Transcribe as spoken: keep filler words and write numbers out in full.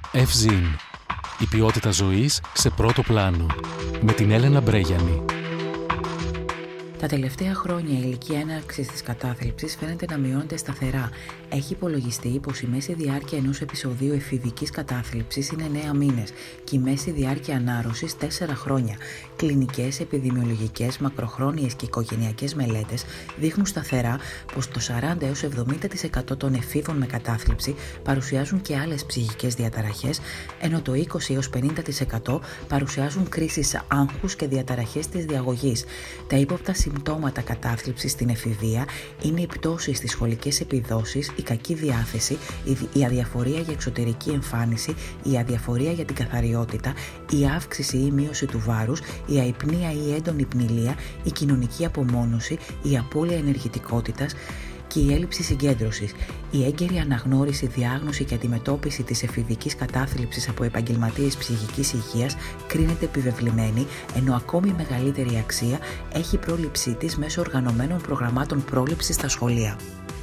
Ευζήν. Η ποιότητα ζωής σε πρώτο πλάνο. Με την Έλενα Μπρέγιανη. Τα τελευταία χρόνια η ηλικία έναρξης της κατάθλιψης φαίνεται να μειώνεται σταθερά. Έχει υπολογιστεί πως η μέση διάρκεια ενός επεισοδίου εφηβικής κατάθλιψης είναι εννέα μήνες και η μέση διάρκεια ανάρρωσης τέσσερα χρόνια. Κλινικές, επιδημιολογικές, μακροχρόνιες και οικογενειακές μελέτες δείχνουν σταθερά πως το σαράντα έως εβδομήντα τοις εκατό των εφήβων με κατάθλιψη παρουσιάζουν και άλλες ψυχικές διαταραχές, ενώ το είκοσι έως πενήντα τοις εκατό παρουσιάζουν κρίσεις άγχους και διαταραχές της διαγωγής. Τα ύποπτα συμπτώματα κατάθλιψης στην εφηβεία είναι η πτώση στις σχολικές επιδόσεις, η κακή διάθεση, η αδιαφορία για εξωτερική εμφάνιση, η αδιαφορία για την καθαριότητα, η αύξηση ή μείωση του βάρους, η αϊπνία ή έντονη πνηλία, η κοινωνική απομόνωση, η απώλεια ενεργητικότητας και η έλλειψη συγκέντρωσης. Η έγκαιρη αναγνώριση, διάγνωση και αντιμετώπιση της εφηβικής κατάθλιψης από επαγγελματίες ψυχικής υγείας κρίνεται επιβεβλημένη, ενώ ακόμη μεγαλύτερη αξία έχει η πρόληψή της μέσω οργανωμένων προγραμμάτων πρόληψης στα σχολεία.